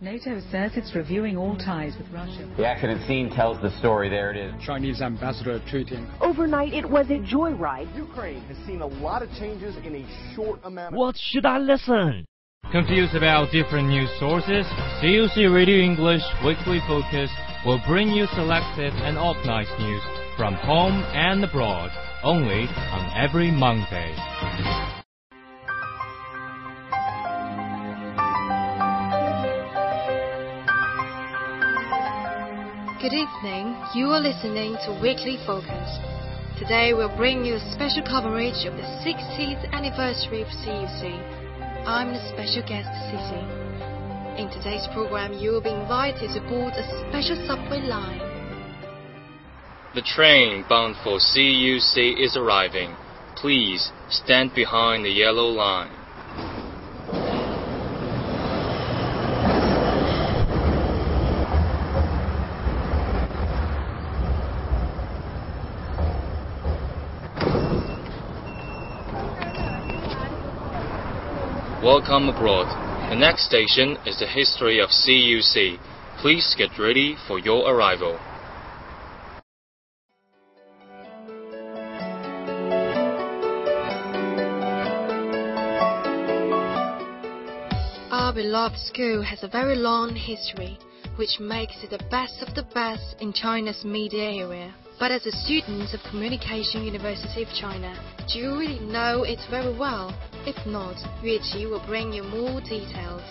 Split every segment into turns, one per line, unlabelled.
NATO says it's reviewing all ties with Russia.
The accident scene tells the story. There it is.
Chinese ambassador tweeting.
Overnight, it was a joyride.
Ukraine has seen a lot of changes in a short amount of...
What should I listen?
Confused about different news sources? CUC Radio English Weekly Focus will bring you selected and organized news from home and abroad, only on every Monday.
Good evening, you are listening to Weekly Focus. Today we'll bring you a special coverage of the 60th anniversary of CUC. I'm the special guest Cici. In today's program you will be invited to board a special subway line.
The train bound for CUC is arriving. Please stand behind the yellow line. Welcome abroad. The next station is the history of CUC. Please get ready for your arrival.
Our beloved school has a very long history, which makes it the best of the best in China's media area. But as a student of Communication University of China, do you really know it very well? If not, Yueqi will bring you more details.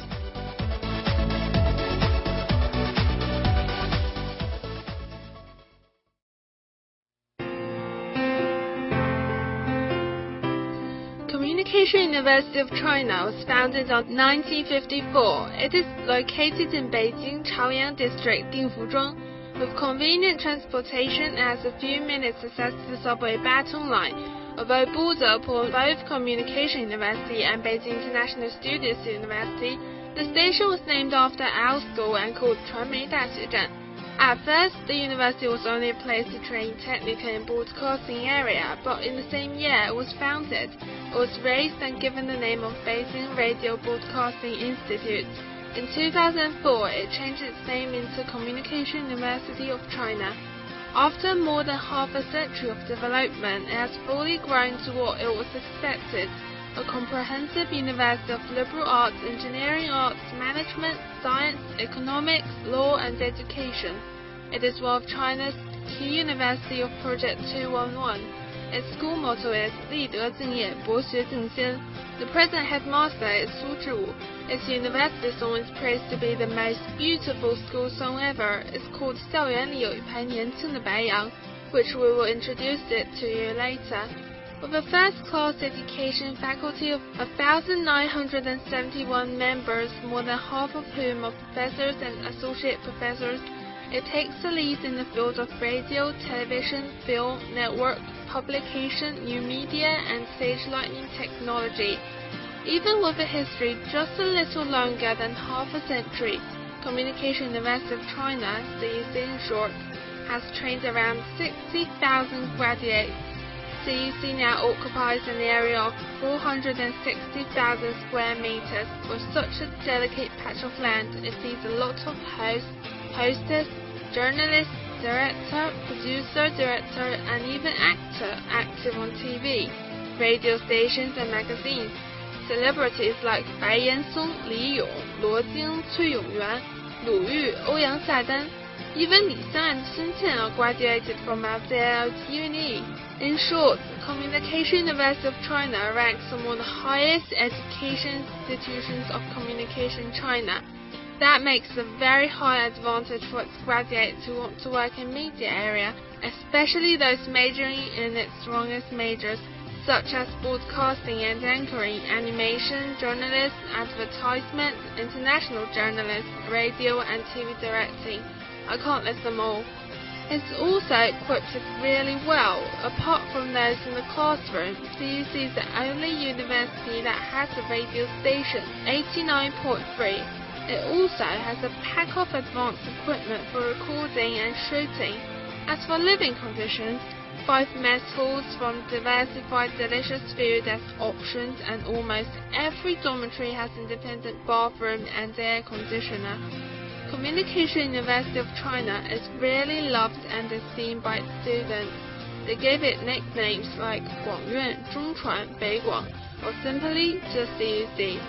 Communication University of China was founded in 1954. It is located in Beijing Chaoyang District, Dingfuzhuang, with convenient transportation and has a few minutes access to the subway Batong Line. Although bordered upon both Communication University and Beijing International Studios University, the station was named after our school and called Chuanmei Daxue. At first, the university was only a place to train technical and broadcasting area, but in the same year it was founded. It was raised and given the name of Beijing Radio Broadcasting Institute. In 2004, it changed its name into Communication University of China. After more than half a century of development, it has fully grown to what it was expected, a comprehensive university of liberal arts, engineering arts, management, science, economics, law and education. It is one of China's key university of Project 211. Its school motto is 立德敬业，博学敬先. The present headmaster is Su Zhiwu. Its university song is praised to be the most beautiful school song ever. It's called 校园里有一排年轻的白羊, which we will introduce it to you later. With a first-class education faculty of 1,971 members, more than half of whom are professors and associate professors, it takes the lead in the field of radio, television, film, network, publication, new media, and stage lighting technology. Even with a history just a little longer than half a century, Communication University of China, CUC in short, has trained around 60,000 graduates. CUC now occupies an area of 460,000 square meters. With such a delicate patch of land, it sees a lot of hosts, hostess, journalist, director, producer, director, and even actor active on TV, radio stations and magazines. Celebrities like Bai Yansong, Li Yong, Luo Jing, Cui Yongyuan, Lu Yu, Ouyang Xiadan, even Li Xian and Sun Qian are graduated from our JLT Uni. In short, Communication University of China ranks among the highest education institutions of communication in China. That makes a very high advantage for its graduates who want to work in media area, especially those majoring in its strongest majors, such as broadcasting and anchoring, animation, journalism, advertisement, international journalism, radio and TV directing. I can't list them all. It's also equipped really well. Apart from those in the classroom, CUC is the only university that has a radio station, 89.3. It also has a pack of advanced equipment for recording and shooting. As for living conditions, 5 mess halls from diversified delicious food as options, and almost every dormitory has independent bathroom and air conditioner. Communication University of China is really loved and esteemed by its students. They gave it nicknames like 广院、中传、北广, or simply just CUC.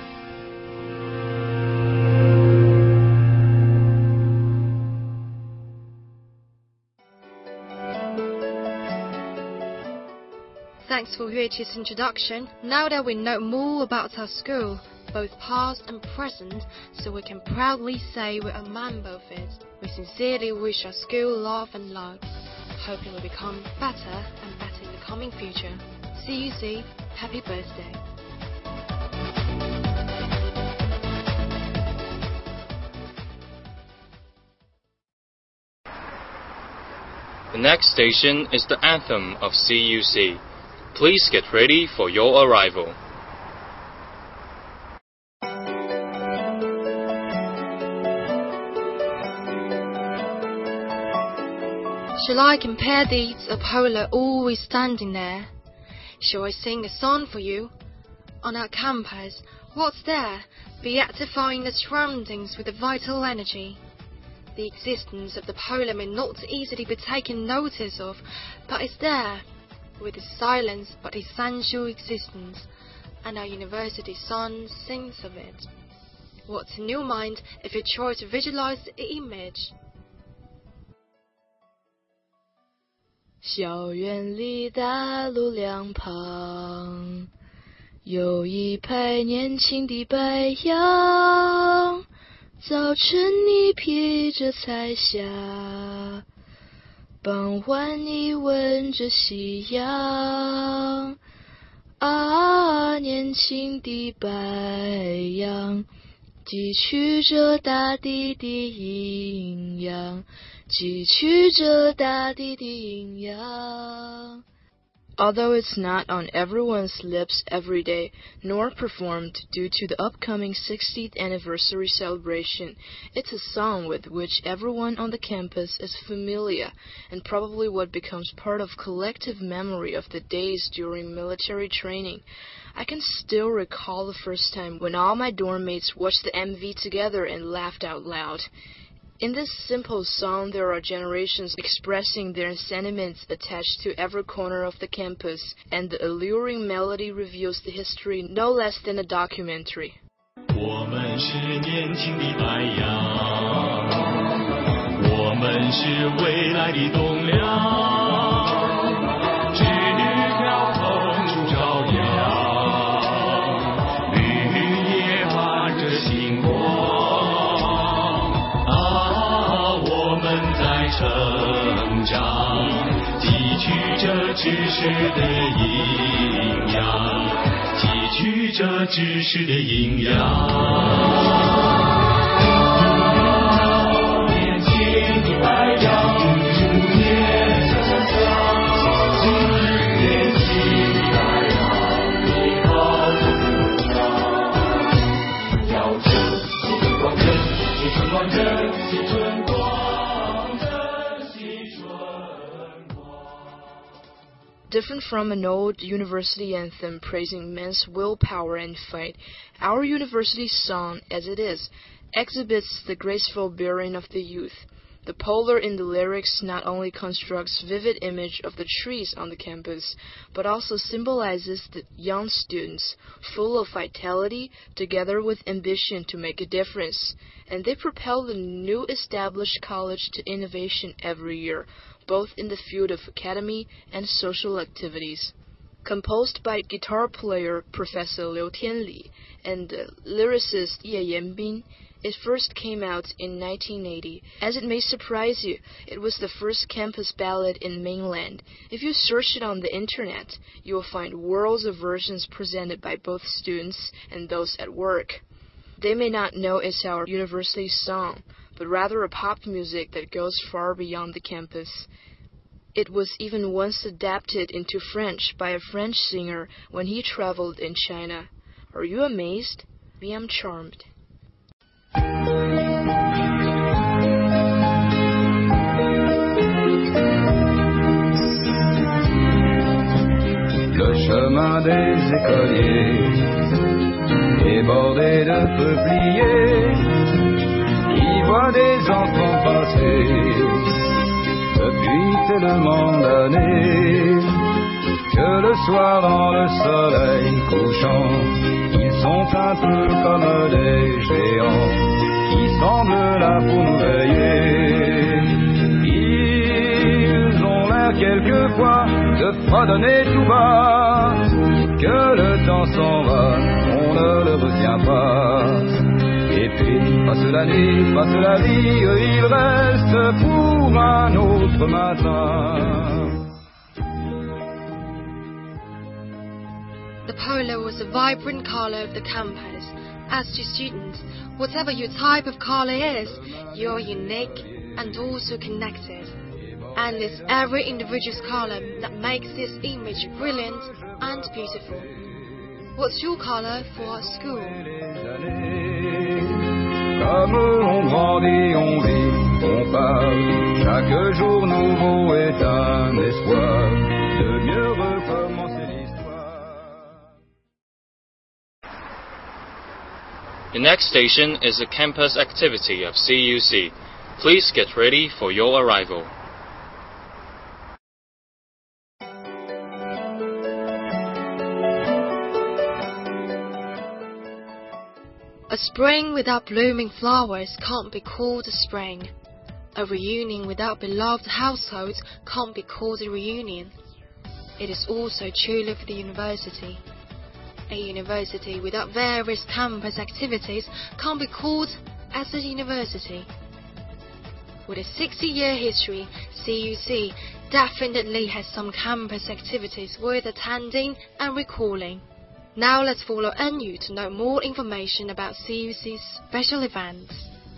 Thanks for Yueqi's introduction. Now that we know more about our school, both past and present, so we can proudly say we're a member of it, we sincerely wish our school love and luck, hoping we'll become better and better in the coming future. CUC, happy birthday.
The next station is the anthem of CUC. Please get ready for your arrival.
Shall I compare deeds of Polar always standing there? Shall I sing a song for you? On our campus, what's there, beatifying the surroundings with a vital energy? The existence of the polar may not easily be taken notice of, but it's there, with its silence but essential existence, and our university song sings of it. What's in your mind if you try to visualize the image?
校园里大路两旁，有一排年轻的白杨。早晨你披着彩霞，傍晚你闻着夕阳。啊，年轻的白杨，汲取着大地的营养，汲取着大地的营养。 Although it's not on everyone's lips every day, nor performed due to the upcoming 60th anniversary celebration, it's a song with which everyone on the campus is familiar, and probably what becomes part of collective memory of the days during military training. I can still recall the first time when all my dorm mates watched the MV together and laughed out loud. In this simple song, there are generations expressing their sentiments attached to every corner of the campus, and the alluring melody reveals the history no less than a documentary.
我们是年轻的白杨，我们是未来的栋梁，枝条横出朝阳，绿叶伴着星光。 成长，汲取着知识的营养，汲取着知识的营养。年轻的白杨，逐年成长。今日年轻的白杨，你好成长。要正，青春光正，青春光正，青春光。
Different from an old university anthem praising men's willpower and fight, our university song, as it is, exhibits the graceful bearing of the youth. The polar in the lyrics not only constructs vivid image of the trees on the campus, but also symbolizes the young students, full of vitality, together with ambition to make a difference. And they propel the new established college to innovation every year, both in the field of academy and social activities. Composed by guitar player Professor Liu Tianli and lyricist Ye Yanbin, it first came out in 1980. As it may surprise you, it was the first campus ballad in mainland. If you search it on the internet, you will find worlds of versions presented by both students and those at work. They may not know it's our university song, but rather a pop music that goes far beyond the campus. It was even once adapted into French by a French singer when he traveled in China. Are you amazed? Me, I'm charmed.
jardin des écoliers, débordé de peupliers, y voit des enfants passer, depuis tellement d'années, que le soir dans le soleil couchant, ils sont un peu comme des géants, qui semblent là pour nous veiller. Ils ont l'air quelquefois de fredonner tout bas, que le temps s'en va, on ne le retient pas. Et puis passe la nuit, passe la vie, ils restent pour un autre matin.
The polo was a vibrant color of the campus. As to students, whatever your type of color is, you're unique and also connected. And it's every individual's color that makes this image brilliant and beautiful. What's your color for school?
Comme on grandit, on vit, on parle. Chaque jour nouveau est un espoir de mieux recommencer l'histoire.
The next station is a campus activity of CUC. Please get ready for your arrival.
A spring without blooming flowers can't be called a spring. A reunion without beloved households can't be called a reunion. It is also true of the university. A university without various campus activities can't be called as a university. With a 60-year history, CUC definitely has some campus activities worth attending and recalling. Now let's follow NU to know more information about CUC's special events.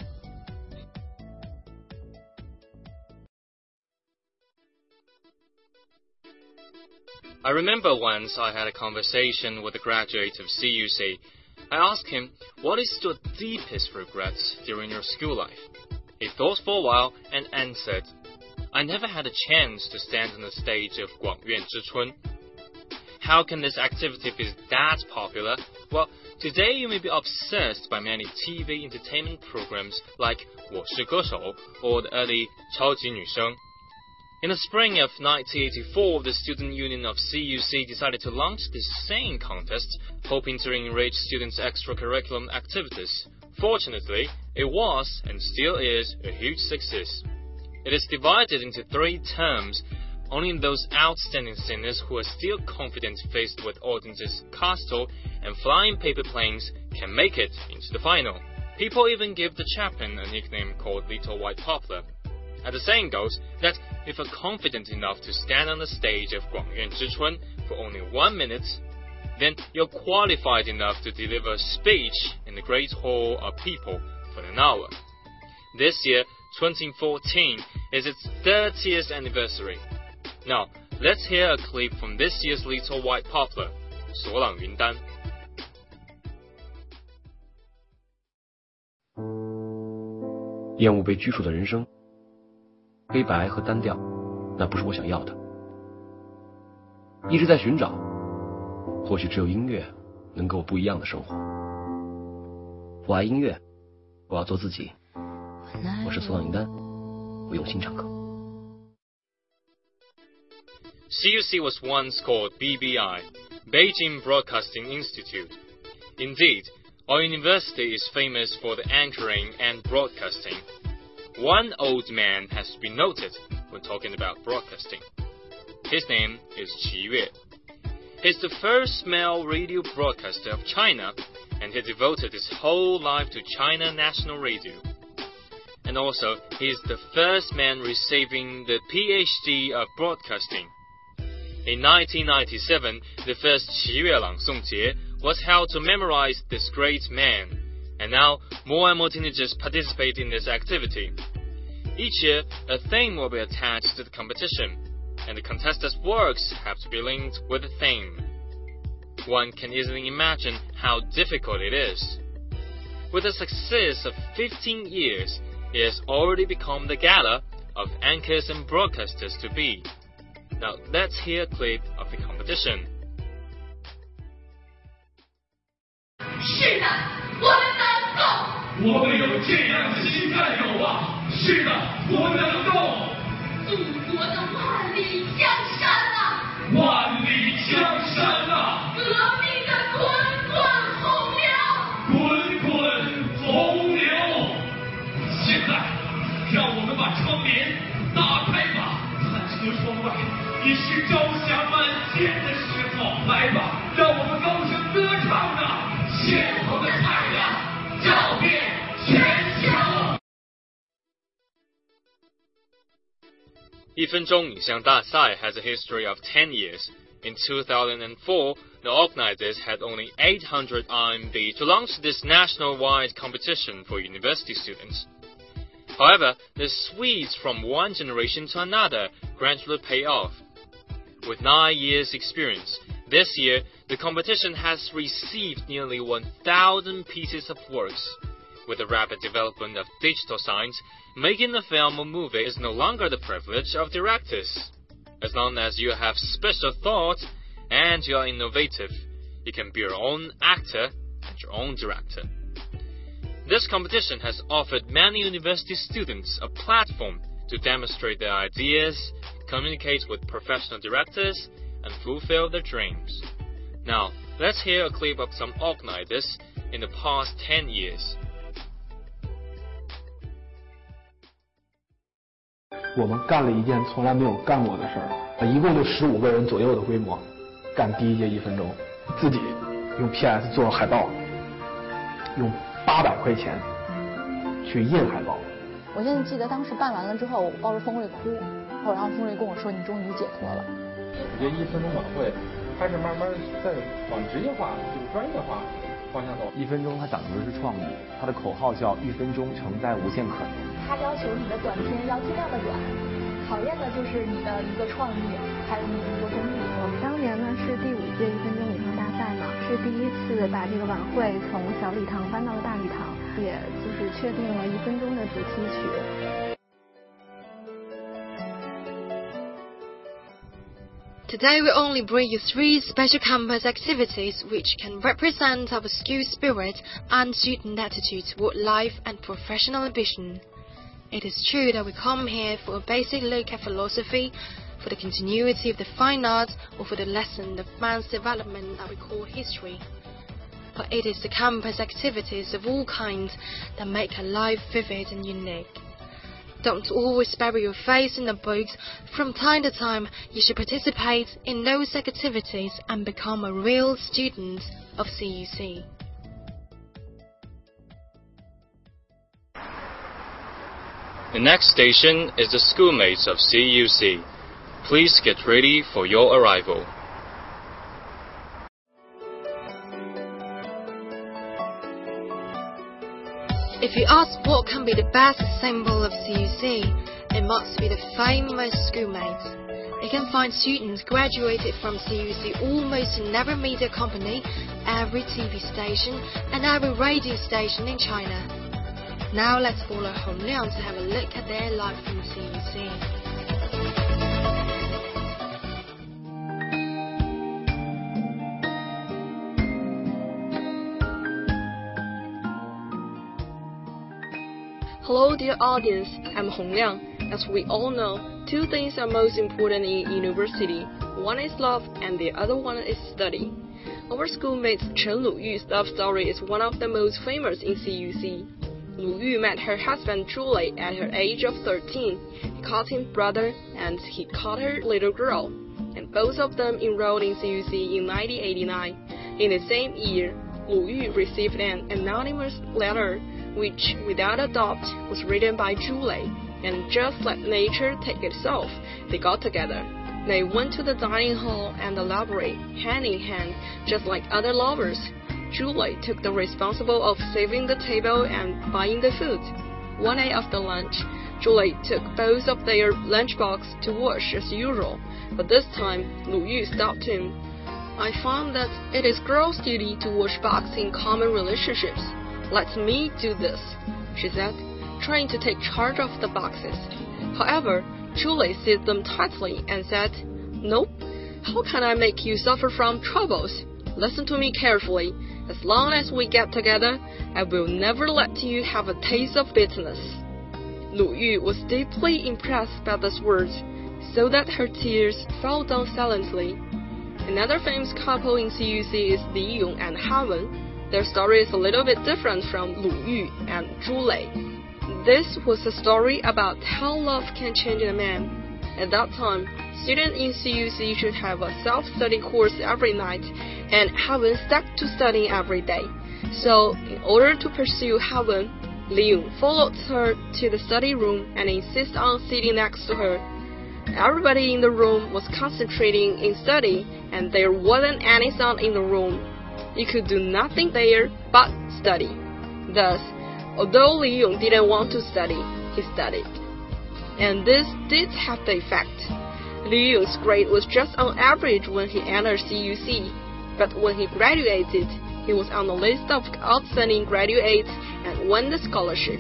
I remember once I had a conversation with a graduate of CUC. I asked him, what is your deepest regret during your school life? He thought for a while and answered, I never had a chance to stand on the stage of Guangyuan Zhichun. How can this activity be that popular? Well, today you may be obsessed by many TV entertainment programs like 我是歌手 or the early 超级女声. In the spring of 1984, the Student Union of CUC decided to launch this same contest, hoping to enrich students' extracurricular activities. Fortunately, it was, and still is, a huge success. It is divided into 3 terms. Only those outstanding singers who are still confident faced with audiences castle and flying paper planes can make it into the final. People even give the champion a nickname called Little White Poplar. And the saying goes that if you're confident enough to stand on the stage of Guangyuan Zhichun for only 1 minute, then you're qualified enough to deliver a speech in the Great Hall of People for an hour. This year, 2014, is its 30th anniversary. Now, let's hear a clip from this year's Little White Poplar, 索朗云丹.
"厌恶被拘束的人生，黑白和单调，那不是我想要的。一直在寻找，或许只有音乐能给我不一样的生活。我爱音乐，我要做自己。我是索朗云丹，我用心唱歌。"
CUC was once called BBI, Beijing Broadcasting Institute. Indeed, our university is famous for the anchoring and broadcasting. One old man has to be noted when talking about broadcasting. His name is Qi Yue. He's the first male radio broadcaster of China, and he devoted his whole life to China National Radio. And also, he is the first man receiving the PhD of broadcasting. In 1997, the first 七月朗诵节 was held to memorize this great man, and now more and more teenagers participate in this activity. Each year, a theme will be attached to the competition, and the contestants' works have to be linked with the theme. One can easily imagine how difficult it is. With a success of 15 years, it has already become the gala of anchors and broadcasters to be. Now let's hear a clip of the competition.
是的，我们能够。我们有这样的心战友啊！是的，我们能够。祖国的万里江山啊！万里江山啊！革命的滚滚洪流！滚滚洪流！现在，让我们把窗帘打开吧，看车窗外已是朝霞满天的时候。来吧，让我们高声歌唱啊！鲜红的太阳照遍全球。
1分钟影像大赛 has a history of 10 years. In 2004, the organizers had only 800 RMB to launch this nationwide competition for university students. However, the sweets from one generation to another gradually pay off. With 9 years' experience, this year the competition has received nearly 1,000 pieces of works. With the rapid development of digital science, making a film or movie is no longer the privilege of directors. As long as you have special thoughts and you are innovative, you can be your own actor and your own director. This competition has offered many university students a platform to demonstrate their ideas, communicate with professional directors, and fulfill their dreams. Now, let's hear a clip of some organizers in the past 10 years.
我们干了一件从来没有干过的事儿，一共就15个人左右的规模，干第一届1分钟，自己用 PS 做海报，用800块钱去印海报。
我现在记得当时办完了之后，我抱着峰瑞哭，然后峰瑞跟我说：“你终于解脱了。”
我觉得1分钟晚会开始慢慢在往职业化、就是专业化方向走。
1分钟它讲究的是创意，它的口号叫1分钟承载无限可能。
它要求你的短片要尽量的短，考验的就是你的一个创意，还有你的一个功力。
我们当年呢是第5届1分钟影像大赛嘛，是第一次把这个晚会从小礼堂搬到了大礼堂，也就是确定了1分钟的主题曲。
Today we only bring you 3 special campus activities which can represent our school spirit and student attitude toward life and professional ambition. It is true that we come here for a basic look at philosophy, for the continuity of the fine arts, or for the lesson of man's development that we call history. But it is the campus activities of all kinds that make our life vivid and unique. Don't always bury your face in the books. From time to time, you should participate in those activities and become a real student of CUC.
The next station is the schoolmates of CUC. Please get ready for your arrival.
If you ask what can be the best symbol of CUC, it must be the famous schoolmates. You can find students graduated from CUC almost in every media company, every TV station, and every radio station in China. Now let's follow Hong Liang to have a look at their life in CUC.
Hello dear audience, I'm Hong Liang. As we all know, 2 things are most important in university. One is love and the other one is study. Our schoolmate Chen Luyu's love story is one of the most famous in CUC. Luyu met her husband Julie at her age of 13. He called him brother and he called her little girl. And both of them enrolled in CUC in 1989. In the same year, Luyu received an anonymous letter which, without a doubt, was written by Julie, and just let nature take itself, they got together. They went to the dining hall and the library, hand in hand, just like other lovers. Julie took the responsibility of saving the table and buying the food. One day after lunch, Julie took both of their lunchbox to wash as usual, but this time, Luyu stopped him. I found that it is girls' duty to wash boxes in common relationships. Let me do this, she said, trying to take charge of the boxes. However, Julie seized them tightly and said, "Nope, how can I make you suffer from troubles? Listen to me carefully. As long as we get together, I will never let you have a taste of bitterness. Lu Yu was deeply impressed by these words, so that her tears fell down silently. Another famous couple in CUC is Li Yong and Han Wen. Their story is a little bit different from Lu Yu and Zhu Lei. This was a story about how love can change a man. At that time, students in CUC should have a self-study course every night, and Han Wen stuck to studying every day. So, in order to pursue Han Wen, Li Yong followed her to the study room and insisted on sitting next to her. Everybody in the room was concentrating in study, and there wasn't any sound in the room. You could do nothing there but study. Thus, although Li Yong didn't want to study, he studied. And this did have the effect. Li Yong's grade was just on average when he entered CUC, but when he graduated, he was on the list of outstanding graduates and won the scholarship.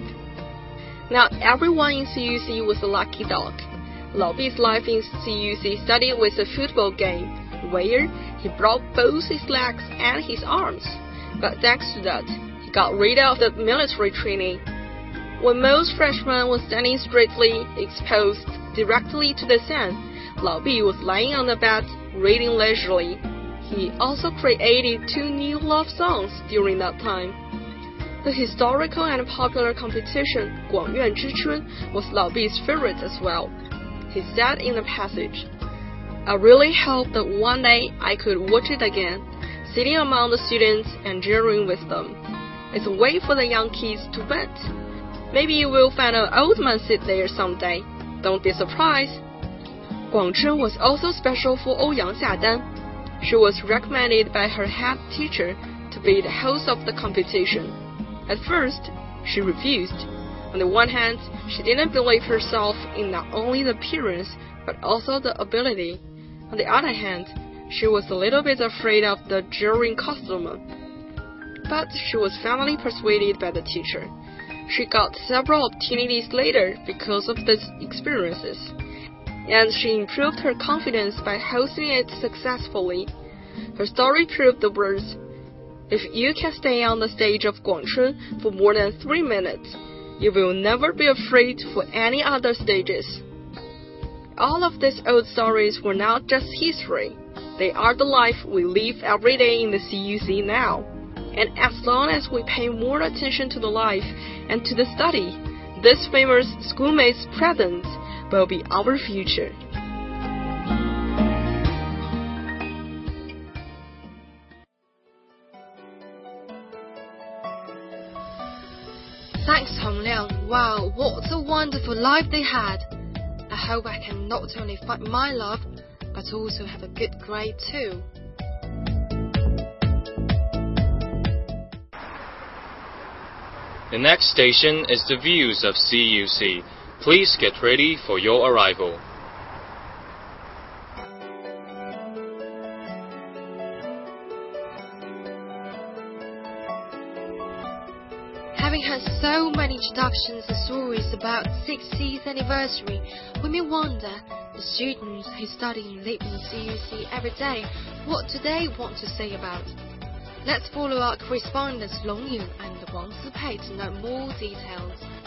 Now everyone in CUC was a lucky dog. Lao Bi's life in CUC started with a football game, where he broke both his legs and his arms. But thanks to that, he got rid of the military training. When most freshmen were standing straightly exposed directly to the sun, Lao Bi was lying on the bed, reading leisurely. He also created 2 new love songs during that time. The historical and popular competition, 广院之春, was Lao Bi's favorite as well. He said in the passage, I really hope that one day I could watch it again, sitting among the students and jeering with them. It's a way for the young kids to vent. Maybe you will find an old man sit there someday. Don't be surprised. 广春 was also special for Ouyang Xiadan. She was recommended by her head teacher to be the host of the competition. At first, she refused. On the one hand, she didn't believe herself in not only the appearance, but also the ability. On the other hand, she was a little bit afraid of the jeering customer. But she was finally persuaded by the teacher. She got several opportunities later because of these experiences, and she improved her confidence by hosting it successfully. Her story proved the words, if you can stay on the stage of Guangchun for more than 3 minutes, you will never be afraid for any other stages. All of these old stories were not just history. They are the life we live every day in the CUC now. And as long as we pay more attention to the life and to the study, this famous schoolmates' present will be our future.
Thanks, Hong Liang. Wow, what a wonderful life they had. I hope I can not only find my love, but also have a good grade too.
The next station is the views of CUC. Please get ready for your arrival.
Having heard so many introductions and stories about 60th anniversary, we may wonder, the students who study and live in CUC every day, what do they want to say about it? Let's follow our correspondents Long Yu and Wang Zipei to know more details.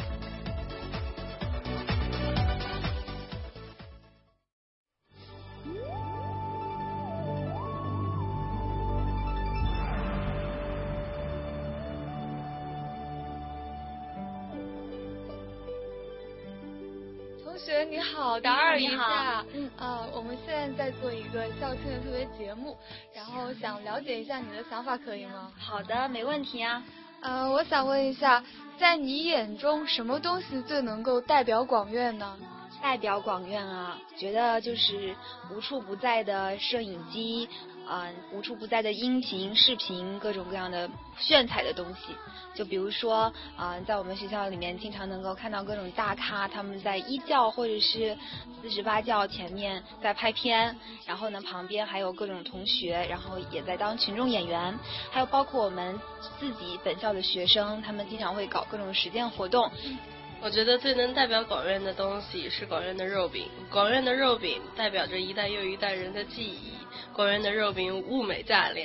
同学你好，打扰一下，我们现在在做一个校庆的特别节目，然后想了解一下你的想法，可以吗？
好的，没问题啊。
我想问一下，在你眼中什么东西最能够代表广院呢？
代表广院啊，觉得就是无处不在的摄影机，无处不在的音频、视频，各种各样的炫彩的东西。就比如说，在我们学校里面经常能够看到各种大咖，他们在一教或者是48教前面在拍片，然后呢旁边还有各种同学，然后也在当群众演员，还有包括我们自己本校的学生，他们经常会搞各种实践活动。
我觉得最能代表广院的东西是广院的肉饼。广院的肉饼代表着一代又一代人的记忆。广院的肉饼物美价廉，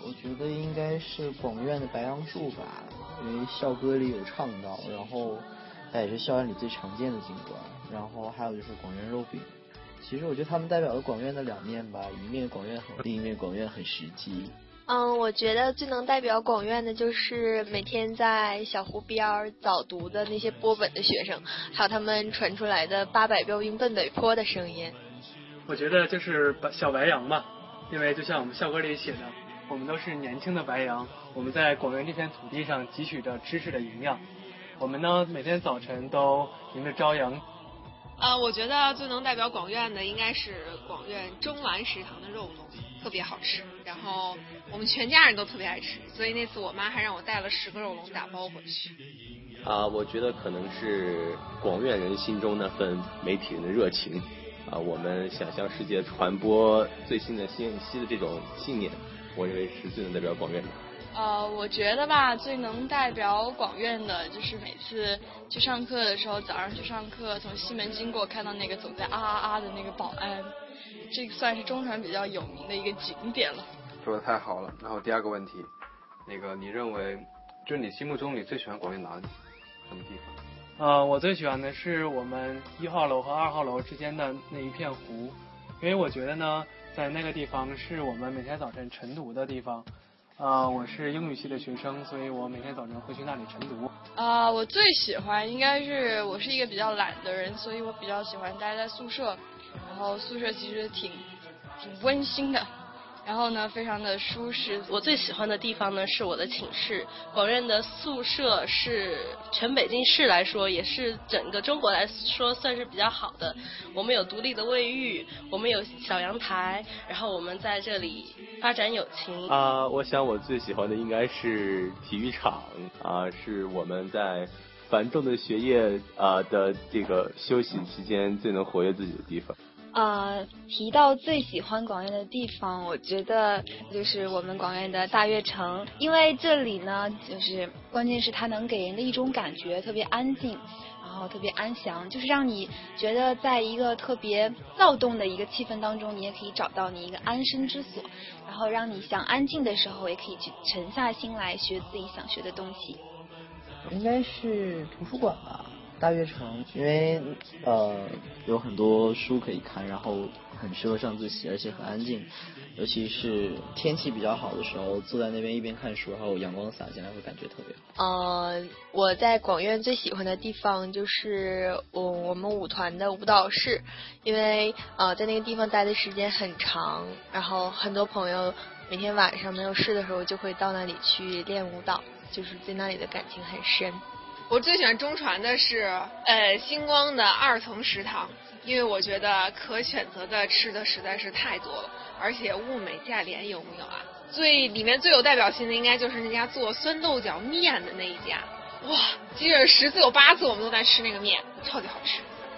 我觉得应该是广院的白杨树吧，因为校歌里有唱到，然后它也是校园里最常见的景观。然后还有就是广院肉饼。其实我觉得他们代表了广院的两面吧，一面广院很，另一面广院很实际。
我觉得最能代表广院的就是每天在小湖边早读的那些播本的学生，还有他们传出来的800标兵奔北坡的声音。
我觉得就是小白杨吧，因为就像我们校歌里写的，我们都是年轻的白杨，我们在广院这片土地上汲取着知识的营养。我们呢每天早晨都迎着朝阳。
我觉得最能代表广院的应该是广院中兰食堂的肉粽，特别好吃，然后我们全家人都特别爱吃，所以那次我妈还让我带了10个肉笼打包回去。
我觉得可能是广院人心中那份媒体人的热情，我们想向世界传播最新的信息的这种信念，我认为是最能代表广院的。
我觉得吧，最能代表广院的就是每次去上课的时候，早上去上课，从西门经过看到那个走在啊的那个保安，这算是中传比较有名的一个景点了。
说的太好了。然后第二个问题，你认为就是你心目中你最喜欢广院哪里？什么地
方？我最喜欢的是我们1号楼和2号楼之间的那一片湖，因为我觉得呢，在那个地方是我们每天早晨晨读的地方。我是英语系的学生，所以我每天早晨会去那里晨读。
我最喜欢应该是我是一个比较懒的人，所以我比较喜欢待在宿舍，然后宿舍其实挺温馨的。然后呢，非常的舒适。
我最喜欢的地方呢是我的寝室。广院的宿舍是全北京市来说，也是整个中国来说算是比较好的。我们有独立的卫浴，我们有小阳台，然后我们在这里发展友情。
我想我最喜欢的应该是体育场是我们在繁重的学业的这个休息期间最能活跃自己的地方。
提到最喜欢广院的地方，我觉得就是我们广院的大悦城，因为这里呢，就是关键是它能给人的一种感觉特别安静，然后特别安详，就是让你觉得在一个特别躁动的一个气氛当中，你也可以找到你一个安身之所，然后让你想安静的时候，也可以去沉下心来学自己想学的东西。
应该是图书馆吧。大悦城，因为有很多书可以看，然后很适合上自习，而且很安静，尤其是天气比较好的时候，坐在那边一边看书，然后阳光洒进来，会感觉特别好。
我在广院最喜欢的地方就是我们舞团的舞蹈室，因为在那个地方待的时间很长，然后很多朋友每天晚上没有事的时候就会到那里去练舞蹈，就是对那里的感情很深。
我最喜欢中传的是星光的2层食堂，因为我觉得可选择的吃的实在是太多了，而且物美价廉，有没有啊？里面最有代表性的应该就是那家做酸豆角面的那一家，哇，基本10次有8次我们都在吃那个面，超级好吃。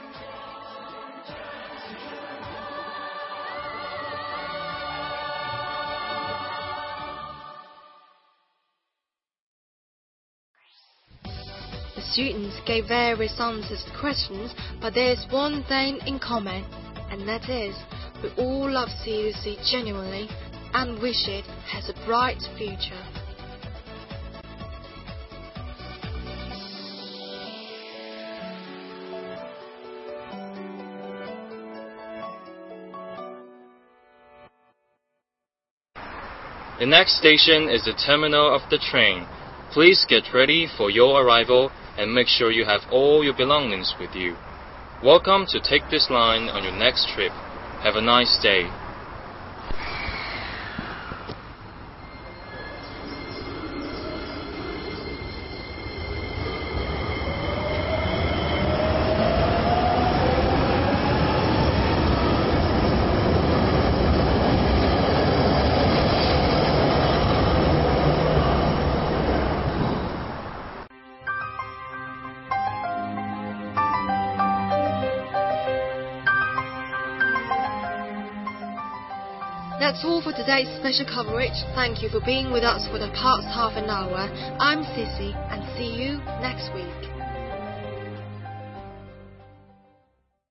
Students gave various answers to questions, but there's one thing in common, and that is, we all love CUC genuinely and wish it has a bright future.
The next station is the terminal of the train. Please get ready for your arrival and make sure you have all your belongings with you. Welcome to take this line on your next trip. Have a nice day.
That's all for today's special coverage. Thank you for being with us for the past half an hour. I'm Sissy, and see you next week.